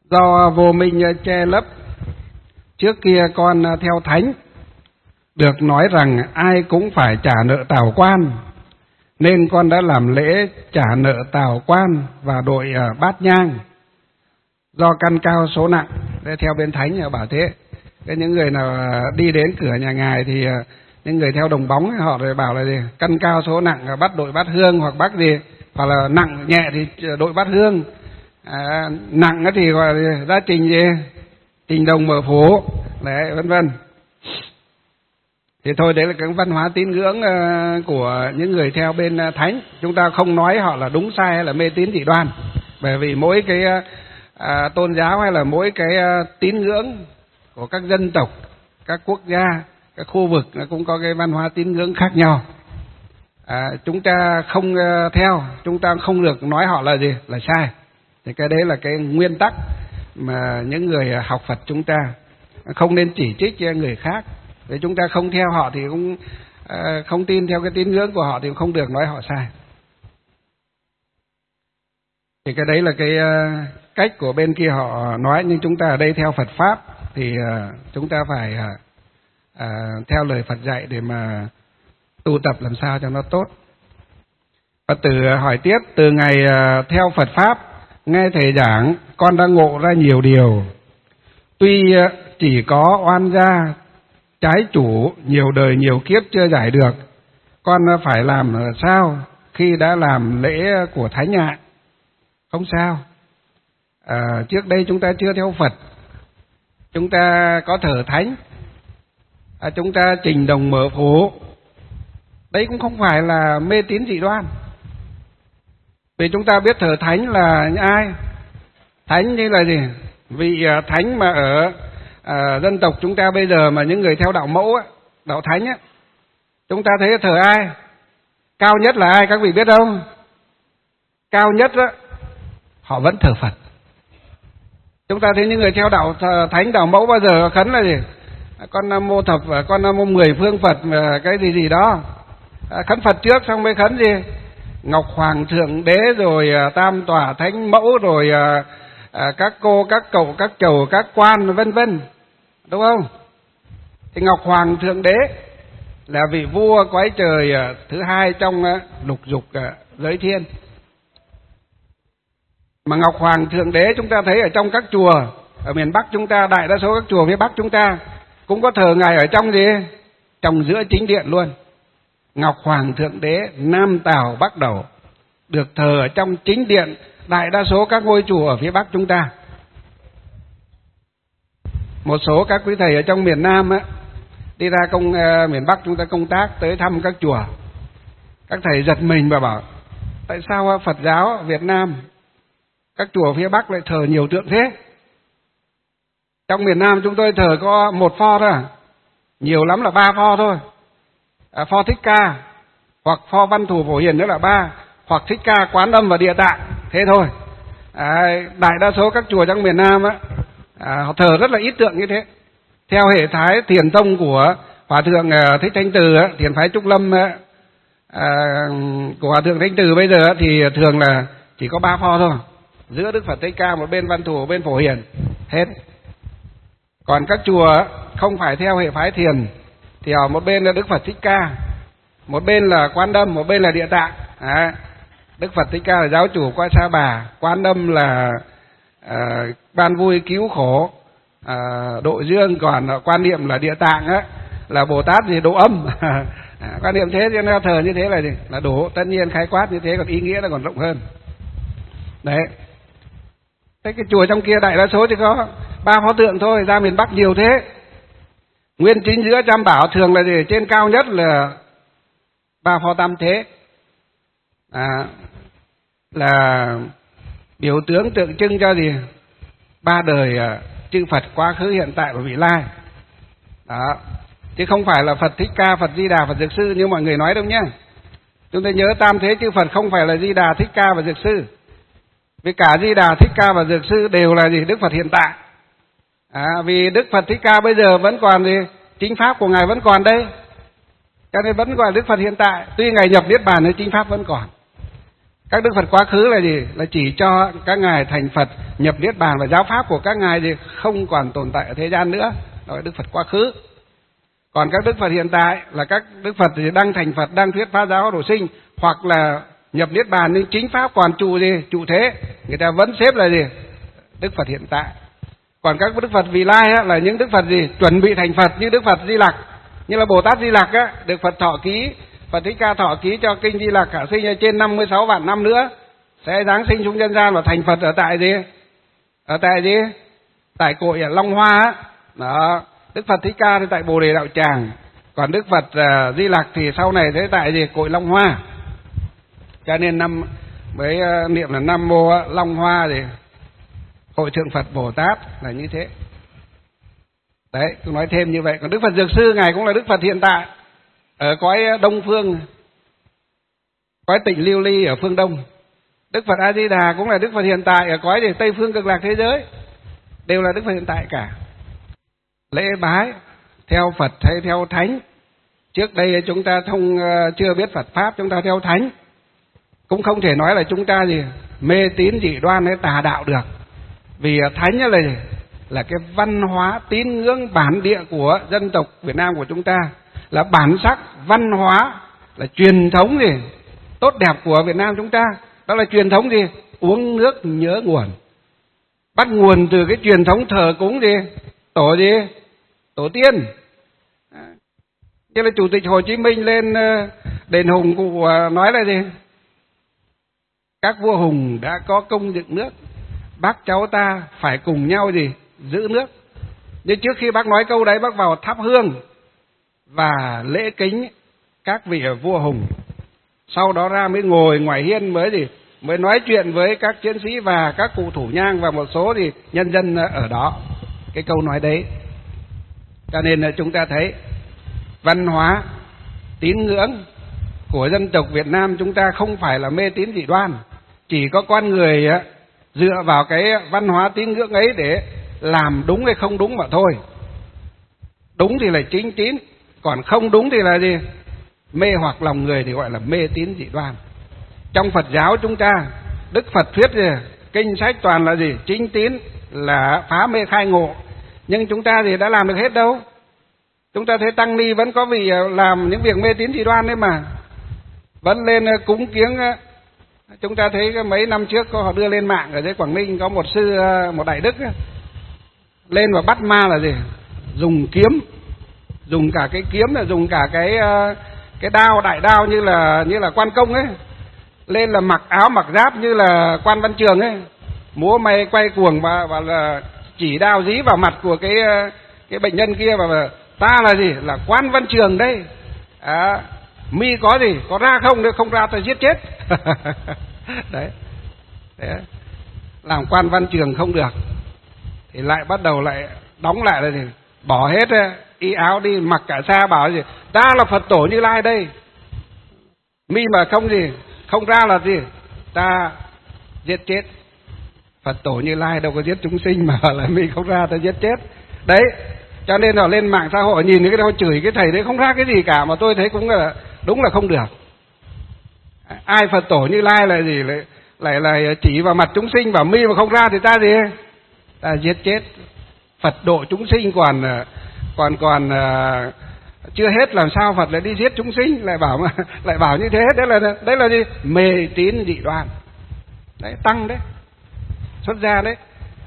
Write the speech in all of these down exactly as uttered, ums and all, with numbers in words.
Do vô minh che lấp, trước kia con theo thánh được nói rằng ai cũng phải trả nợ tào quan, nên con đã làm lễ trả nợ tào quan và đội bát nhang. Do căn cao số nặng, theo bên thánh bảo thế. Cái những người nào đi đến cửa nhà ngài thì những người theo đồng bóng họ rồi bảo là gì? Căn cao số nặng bắt đội bát hương hoặc bắt gì, hoặc là nặng nhẹ thì đội bát hương. À, nặng thì gọi là ra trình gì, trình đồng mở phố, đấy, vân vân. Thì thôi, đấy là cái văn hóa tín ngưỡng của những người theo bên thánh. Chúng ta không nói họ là đúng sai hay là mê tín dị đoan, bởi vì mỗi cái à, tôn giáo hay là mỗi cái tín ngưỡng của các dân tộc, các quốc gia, các khu vực nó cũng có cái văn hóa tín ngưỡng khác nhau. À, chúng ta không theo, chúng ta không được nói họ là gì, là sai. Thì cái đấy là cái nguyên tắc mà những người học Phật chúng ta không nên chỉ trích người khác. Để chúng ta không theo họ thì cũng à, không tin theo cái tín ngưỡng của họ thì cũng không được nói họ sai. Thì cái đấy là cái uh, cách của bên kia họ nói, nhưng chúng ta ở đây theo Phật Pháp thì uh, chúng ta phải uh, uh, theo lời Phật dạy để mà tu tập làm sao cho nó tốt. Phật tử hỏi tiếp: từ ngày uh, theo Phật Pháp, nghe thầy giảng, con đã ngộ ra nhiều điều. Tuy uh, chỉ có oan gia, trái chủ, nhiều đời nhiều kiếp chưa giải được, con uh, phải làm sao khi đã làm lễ của Thánh ạ? Không sao. À, trước đây chúng ta chưa theo Phật, chúng ta có thờ Thánh, à, chúng ta trình đồng mở phố, đấy cũng không phải là mê tín dị đoan. Vì chúng ta biết thờ Thánh là ai? Thánh như là gì? Vị Thánh mà ở à, dân tộc chúng ta bây giờ, mà những người theo đạo mẫu á, đạo Thánh á, chúng ta thấy thờ ai? Cao nhất là ai các vị biết không? Cao nhất á, họ vẫn thờ Phật. Chúng ta thấy những người theo đạo Thánh, đạo mẫu bao giờ khấn là gì? Con Nam Mô Thập, con Nam Mô Mười Phương Phật, cái gì gì đó. Khấn Phật trước xong mới khấn gì? Ngọc Hoàng Thượng Đế, rồi Tam Tòa Thánh Mẫu, rồi các cô, các cậu, các chầu, các quan, vân vân. Đúng không? Thì Ngọc Hoàng Thượng Đế là vị vua cõi trời thứ hai trong lục dục giới thiên. Mà Ngọc Hoàng Thượng Đế chúng ta thấy ở trong các chùa ở miền Bắc chúng ta, đại đa số các chùa phía Bắc chúng ta cũng có thờ ngài ở trong gì? Trong giữa chính điện luôn. Ngọc Hoàng Thượng Đế Nam Tào Bắc Đầu được thờ ở trong chính điện đại đa số các ngôi chùa ở phía Bắc chúng ta. Một số các quý thầy ở trong miền Nam á, đi ra công uh, miền Bắc chúng ta công tác, tới thăm các chùa, các thầy giật mình và bảo: tại sao Phật giáo Việt Nam các chùa phía Bắc lại thờ nhiều tượng thế? Trong miền Nam chúng tôi thờ có một pho thôi à? Nhiều lắm là ba pho thôi. À, pho Thích Ca hoặc pho Văn Thù Phổ Hiền nữa là ba, hoặc Thích Ca, Quán Âm và Địa Tạng, thế thôi. À, đại đa số các chùa trong miền Nam á, à, họ thờ rất là ít tượng như thế. Theo hệ thái thiền tông của Hòa Thượng uh, Thích Thanh Từ, uh, thiền phái Trúc Lâm uh, uh, của Hòa Thượng Thanh Từ bây giờ uh, thì thường là chỉ có ba pho thôi. Giữa Đức Phật Thích Ca, một bên Văn Thù, một bên Phổ Hiền, hết. Còn các chùa không phải theo hệ phái thiền thì ở một bên là Đức Phật Thích Ca, một bên là Quán Âm, một bên là Địa Tạng. À, Đức Phật Thích Ca là giáo chủ cõi Sa Bà, Quán Âm là à, ban vui cứu khổ, à, độ dương, còn Quan Niệm là Địa Tạng á, là Bồ Tát gì độ âm. À, quan niệm thế cho nên thờ như thế là gì? Là đủ. Tất nhiên khái quát như thế, còn ý nghĩa là còn rộng hơn. Đấy. Thế cái chùa trong kia đại đa số thì có ba pho tượng thôi, ra miền Bắc nhiều thế. Nguyên chính giữa Tam Bảo thường là gì? Trên cao nhất là ba pho Tam Thế, à, là biểu tướng tượng trưng cho gì? Ba đời uh, chư Phật quá khứ, hiện tại và vị lai. Đó. Chứ không phải là Phật Thích Ca, Phật Di Đà, Phật Dược Sư như mọi người nói đâu nhé. Chúng ta nhớ Tam Thế chư Phật không phải là Di Đà, Thích Ca và Dược Sư. Vì cả Di Đà, Thích Ca và Dược Sư đều là gì? Đức Phật hiện tại. À, vì Đức Phật Thích Ca bây giờ vẫn còn gì? Chính pháp của ngài vẫn còn đây, cho nên vẫn gọi là Đức Phật hiện tại. Tuy ngài nhập niết bàn thì chính pháp vẫn còn. Các đức Phật quá khứ là gì? Là chỉ cho các ngài thành Phật, nhập niết bàn, và giáo pháp của các ngài thì không còn tồn tại ở thế gian nữa. Đó là đức Phật quá khứ. Còn các đức Phật hiện tại là các đức Phật thì đang thành Phật, đang thuyết pháp giáo độ sinh, hoặc là nhập niết bàn nhưng chính pháp còn trụ gì? Trụ thế. Người ta vẫn xếp là gì? Đức Phật hiện tại. Còn các đức Phật vị lai á, là những đức Phật gì? Chuẩn bị thành Phật, như Đức Phật Di Lặc, như là Bồ Tát Di Lặc á, được Phật thọ ký, Phật Thích Ca thọ ký cho kinh Di Lặc khả sinh trên năm mươi sáu vạn năm nữa sẽ giáng sinh xuống nhân gian và thành Phật ở tại gì? Ở tại gì? Tại cội ở Long Hoa á. Đó. Đức Phật Thích Ca thì tại Bồ Đề Đạo Tràng, còn Đức Phật uh, Di Lặc thì sau này thế tại gì? Cội Long Hoa. Cho nên năm mới uh, niệm là Nam Mô Long Hoa thì Hội Thượng Phật Bồ Tát là như thế. Đấy, tôi nói thêm như vậy. Còn Đức Phật Dược Sư ngài cũng là Đức Phật hiện tại ở cõi Đông Phương, cõi Tịnh Lưu Ly ở phương Đông. Đức Phật A Di Đà cũng là Đức Phật hiện tại ở cõi để Tây Phương Cực Lạc thế giới, đều là Đức Phật hiện tại cả. Lễ bái theo Phật hay theo Thánh, trước đây chúng ta không chưa biết Phật pháp, chúng ta theo Thánh, cũng không thể nói là chúng ta gì mê tín dị đoan hay tà đạo được, vì Thánh là gì? Là cái văn hóa tín ngưỡng bản địa của dân tộc Việt Nam của chúng ta, là bản sắc văn hóa, là truyền thống gì tốt đẹp của Việt Nam chúng ta. Đó là truyền thống gì? Uống nước nhớ nguồn, bắt nguồn từ cái truyền thống thờ cúng gì? Tổ gì? Tổ tiên. Như là Chủ tịch Hồ Chí Minh lên đền Hùng cụ nói là gì? Các vua hùng đã có công dựng nước, bác cháu ta phải cùng nhau gì? Giữ nước. Nhưng trước khi bác nói câu đấy, bác vào thắp hương và lễ kính các vị vua hùng. Sau đó ra mới ngồi ngoài hiên mới gì? Mới nói chuyện với các chiến sĩ và các cụ thủ nhang và một số thì nhân dân ở đó. Cái câu nói đấy. Cho nên là chúng ta thấy văn hóa, tín ngưỡng của dân tộc Việt Nam chúng ta không phải là mê tín dị đoan. Chỉ có con người dựa vào cái văn hóa tín ngưỡng ấy để làm đúng hay không đúng mà thôi. Đúng thì là chính tín, còn không đúng thì là gì? Mê hoặc lòng người thì gọi là mê tín dị đoan. Trong Phật giáo chúng ta, Đức Phật thuyết gì? Kinh sách toàn là gì? Chính tín, là phá mê khai ngộ. Nhưng chúng ta thì đã làm được hết đâu. Chúng ta thấy tăng ni vẫn có vị làm những việc mê tín dị đoan đấy mà, vẫn lên cúng kiếng. Chúng ta thấy mấy năm trước có họ đưa lên mạng ở dưới Quảng Ninh, có một sư, một đại đức lên và bắt ma là gì? Dùng kiếm, dùng cả cái kiếm, là dùng cả cái cái đao, đại đao như là như là quan công ấy, lên là mặc áo mặc giáp như là quan văn trường ấy, múa may quay cuồng và, và là chỉ đao dí vào mặt của cái cái bệnh nhân kia, và ta là gì? Là quan văn trường đây. À, mi có gì? Có ra không? Nếu không ra tôi giết chết. Đấy. Đấy. Làm quan văn trường không được thì lại bắt đầu lại đóng lại là gì? Bỏ hết y áo đi, mặc cả sa, bảo gì? Ta là Phật tổ Như Lai đây. Mi mà không gì? Không ra là gì? Ta giết chết. Phật tổ Như Lai đâu có giết chúng sinh mà là mi không ra ta giết chết. Đấy. Cho nên là lên mạng xã hội nhìn cái đó chửi cái thầy đấy không ra cái gì cả, mà tôi thấy cũng là đúng là không được. Ai Phật tổ Như Lai là gì? Lại lại là chỉ vào mặt chúng sinh, bảo mi mà không ra thì ta gì? Ta giết chết. Phật độ chúng sinh còn còn còn uh, chưa hết, làm sao Phật lại đi giết chúng sinh, lại bảo mà lại bảo như thế. Đấy là đấy là gì? Mê tín dị đoan. Đấy, tăng đấy, xuất gia đấy.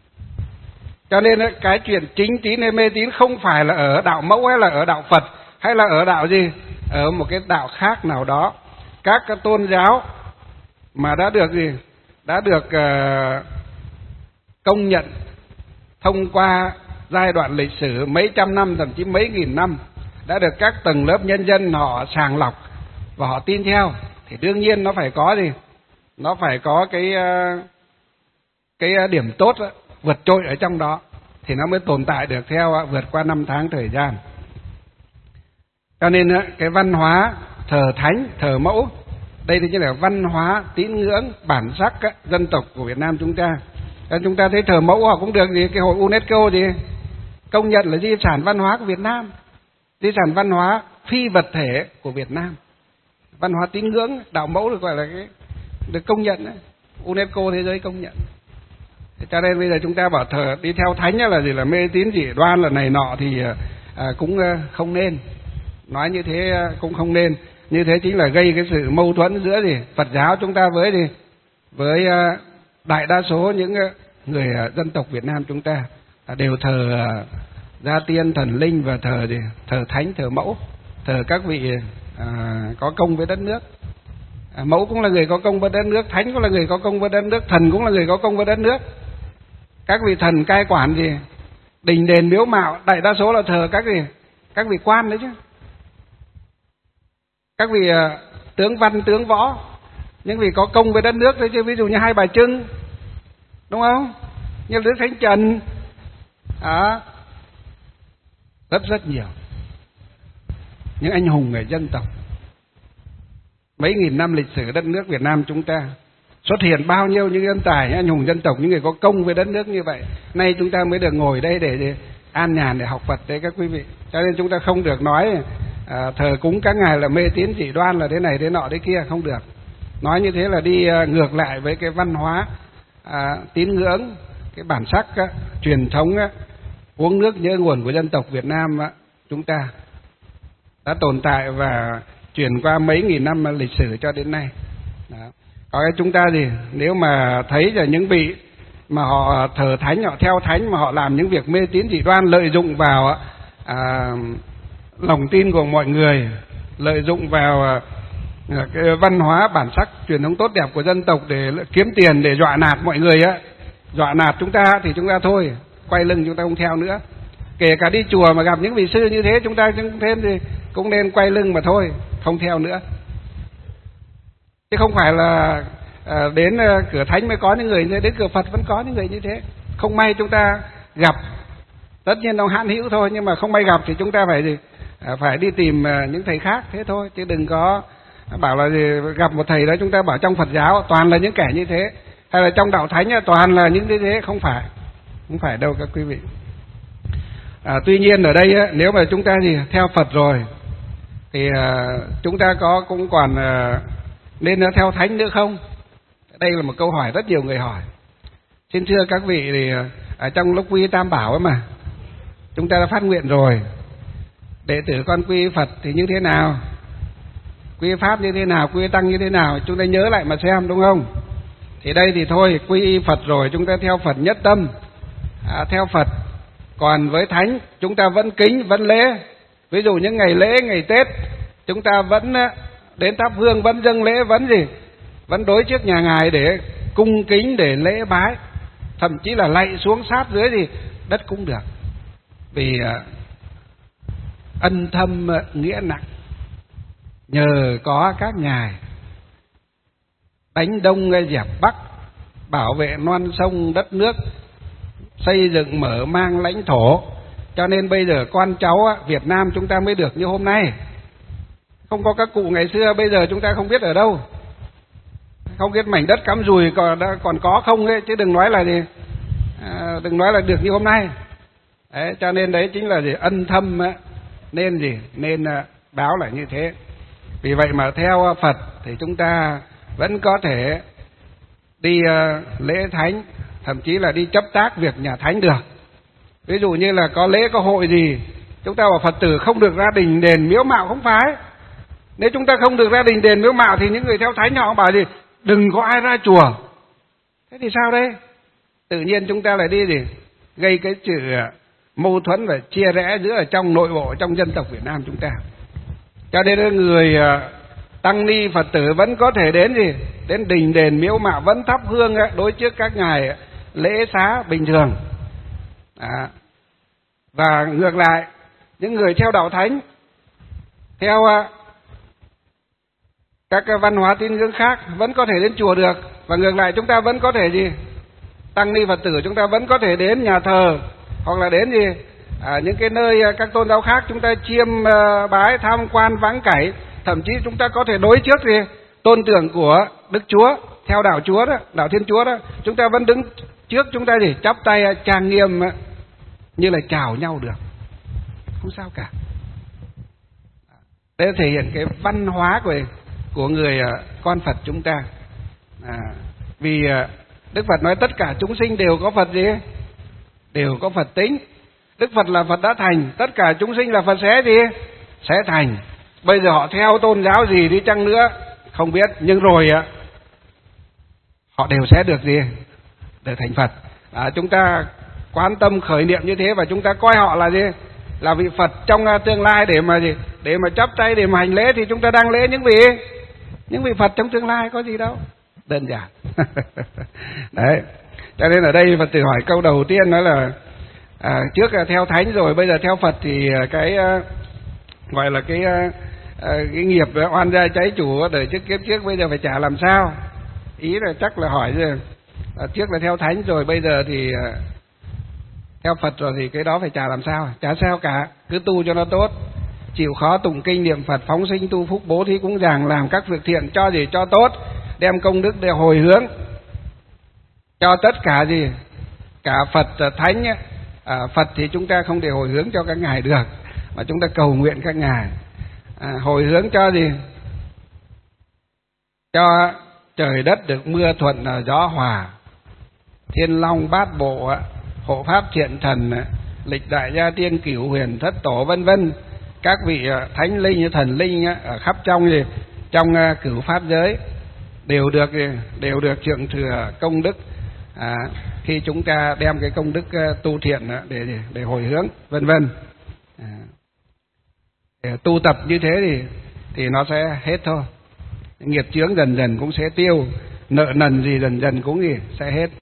Cho nên cái chuyện chính tín hay mê tín không phải là ở đạo mẫu hay là ở đạo Phật hay là ở đạo gì, ở một cái đạo khác nào đó. Các cái tôn giáo mà đã được gì, đã được uh, công nhận thông qua giai đoạn lịch sử mấy trăm năm, thậm chí mấy nghìn năm, đã được các tầng lớp nhân dân họ sàng lọc và họ tin theo, thì đương nhiên nó phải có gì, nó phải có cái uh, cái điểm tốt đó, vượt trội ở trong đó thì nó mới tồn tại được theo vượt qua năm tháng thời gian. Cho nên cái văn hóa thờ thánh, thờ mẫu, đây thì chính là văn hóa tín ngưỡng bản sắc dân tộc của Việt Nam chúng ta. Nên chúng ta thấy thờ mẫu họ cũng được gì, cái hội UNESCO gì công nhận là di sản văn hóa của Việt Nam, di sản văn hóa phi vật thể của Việt Nam. Văn hóa tín ngưỡng đạo mẫu được gọi là cái được công nhận đấy. UNESCO thế giới công nhận. Cho nên bây giờ chúng ta bảo thờ đi theo thánh là gì, là mê tín dị đoan là này nọ thì à, cũng không nên. Nói như thế cũng không nên. Như thế chính là gây cái sự mâu thuẫn giữa gì Phật giáo chúng ta với gì với đại đa số những người dân tộc Việt Nam chúng ta đều thờ gia tiên thần linh và thờ gì thờ thánh, thờ mẫu, thờ các vị à, có công với đất nước. À, mẫu cũng là người có công với đất nước, thánh cũng là người có công với đất nước, thần cũng là người có công với đất nước. Các vị thần cai quản gì đình đền miếu mạo, đại đa số là thờ các vị các vị quan đấy chứ, các vị uh, tướng văn tướng võ, những vị có công với đất nước đấy chứ. Ví dụ như Hai Bà Trưng, đúng không, như Đức Thánh Trần, à, rất rất nhiều những anh hùng người dân tộc. Mấy nghìn năm lịch sử đất nước Việt Nam chúng ta xuất hiện bao nhiêu những nhân tài, những anh hùng dân tộc, những người có công với đất nước như vậy. Nay chúng ta mới được ngồi đây để, để an nhàn để học Phật đấy các quý vị. Cho nên chúng ta không được nói à, thờ cúng các ngài là mê tín dị đoan, là thế này thế nọ thế kia, không được. Nói như thế là đi à, ngược lại với cái văn hóa à, tín ngưỡng, cái bản sắc á, truyền thống á, uống nước nhớ nguồn của dân tộc Việt Nam á, chúng ta đã tồn tại và truyền qua mấy nghìn năm lịch sử cho đến nay. Đó. Có cái chúng ta gì nếu mà thấy là những vị mà họ thờ thánh, họ theo thánh mà họ làm những việc mê tín dị đoan, lợi dụng vào à, lòng tin của mọi người, lợi dụng vào à, cái văn hóa bản sắc truyền thống tốt đẹp của dân tộc để kiếm tiền, để dọa nạt mọi người á, dọa nạt chúng ta thì chúng ta thôi quay lưng, chúng ta không theo nữa. Kể cả đi chùa mà gặp những vị sư như thế, chúng ta cũng thêm thì cũng nên quay lưng mà thôi, không theo nữa. Chứ không phải là à, đến à, cửa thánh mới có những người như thế, đến cửa Phật vẫn có những người như thế. Không may chúng ta gặp, tất nhiên nó hạn hữu thôi, nhưng mà không may gặp thì chúng ta phải gì à, phải đi tìm à, những thầy khác thế thôi. Chứ đừng có bảo là gì, gặp một thầy đó chúng ta bảo trong Phật giáo toàn là những kẻ như thế, hay là trong đạo thánh toàn là những như thế. Không phải, không phải đâu các quý vị. À, tuy nhiên ở đây á, nếu mà chúng ta gì theo Phật rồi thì à, chúng ta có cũng còn à, nên theo thánh nữa không? Đây là một câu hỏi rất nhiều người hỏi. Xin thưa các vị, thì ở trong lúc quy Tam Bảo ấy mà chúng ta đã phát nguyện rồi, đệ tử con quy Phật thì như thế nào, quy Pháp như thế nào, quy Tăng như thế nào, chúng ta nhớ lại mà xem, đúng không? Thì đây thì thôi, quy Phật rồi chúng ta theo Phật nhất tâm, à, theo Phật. Còn với thánh chúng ta vẫn kính, vẫn lễ. Ví dụ những ngày lễ, ngày Tết chúng ta vẫn đến thắp hương, vẫn dâng lễ, vẫn gì vẫn đối trước nhà ngài để cung kính, để lễ bái, thậm chí là lạy xuống sát dưới thì đất cũng được. Vì uh, ân thâm uh, nghĩa nặng, nhờ có các ngài đánh Đông dẹp Bắc, bảo vệ non sông đất nước, xây dựng mở mang lãnh thổ, cho nên bây giờ con cháu uh, Việt Nam chúng ta mới được như hôm nay. Không có các cụ ngày xưa, bây giờ chúng ta không biết ở đâu, không biết mảnh đất cắm dùi còn còn có không ấy, chứ đừng nói là gì à, đừng nói là được như hôm nay. Đấy, cho nên đấy chính là gì ân thâm ấy, nên gì nên uh, báo lại như thế. Vì vậy mà theo Phật thì chúng ta vẫn có thể đi uh, lễ thánh, thậm chí là đi chấp tác việc nhà thánh được. Ví dụ như là có lễ có hội gì, chúng ta bảo Phật tử không được ra đình đền miếu mạo, không phải. Nếu chúng ta không được ra đình đền miếu mạo thì những người theo thánh họ bảo gì đừng có ai ra chùa. Thế thì sao đây? Tự nhiên chúng ta lại đi gì gây cái sự mâu thuẫn và chia rẽ giữa ở trong nội bộ, trong dân tộc Việt Nam chúng ta. Cho nên người tăng ni Phật tử vẫn có thể đến gì đến đình đền miếu mạo, vẫn thắp hương đối trước các ngài lễ xá bình thường. À. Và ngược lại, những người theo đạo thánh, theo các cái văn hóa tín ngưỡng khác vẫn có thể đến chùa được. Và ngược lại chúng ta vẫn có thể gì tăng ni Phật tử chúng ta vẫn có thể đến nhà thờ, hoặc là đến gì à, những cái nơi các tôn giáo khác chúng ta chiêm uh, bái, tham quan, vãng cải. Thậm chí chúng ta có thể đối trước gì tôn tượng của Đức Chúa, theo đạo Chúa đó, đạo Thiên Chúa đó, chúng ta vẫn đứng trước, chúng ta gì chắp tay trang nghiêm như là chào nhau được, không sao cả. Đây thể hiện cái văn hóa của của người con Phật chúng ta. À, vì Đức Phật nói tất cả chúng sinh đều có Phật gì? Đều có Phật tính. Đức Phật là Phật đã thành, tất cả chúng sinh là Phật sẽ gì? Sẽ thành. Bây giờ họ theo tôn giáo gì đi chăng nữa không biết, nhưng rồi á họ đều sẽ được gì? Được thành Phật. À, chúng ta quan tâm khởi niệm như thế và chúng ta coi họ là gì? Là vị Phật trong tương lai để mà gì? Để mà chắp tay để mà hành lễ thì chúng ta đang lễ những vị những vị Phật trong tương lai, có gì đâu, đơn giản. Đấy. Cho nên ở đây Phật tử hỏi câu đầu tiên đó là à, trước là theo thánh rồi bây giờ theo Phật thì cái uh, gọi là cái uh, cái nghiệp oan gia trái chủ đời trước kiếp trước bây giờ phải trả làm sao? Ý là chắc là hỏi rồi. À, trước là theo thánh rồi bây giờ thì uh, theo Phật rồi thì cái đó phải trả làm sao? Chả sao cả, cứ tu cho nó tốt, chịu khó tụng kinh niệm Phật, phóng sinh tu phúc, bố thí cúng dường, làm các việc thiện cho gì cho tốt, đem công đức để hồi hướng cho tất cả gì, cả Phật thánh ấy. À, Phật thì chúng ta không thể hồi hướng cho các ngài được, mà chúng ta cầu nguyện các ngài. À, hồi hướng cho gì? Cho trời đất được mưa thuận, gió hòa, thiên long bát bộ, hộ pháp thiện thần, lịch đại gia tiên, cửu huyền thất tổ vân vân, các vị thánh linh thần linh ở khắp trong gì, trong cửu pháp giới đều được đều được trượng thừa công đức. À, khi chúng ta đem cái công đức tu thiện để để hồi hướng vân vân. À, để tu tập như thế thì thì nó sẽ hết thôi. Nghiệp chướng dần dần cũng sẽ tiêu, nợ nần gì dần dần cũng gì sẽ hết.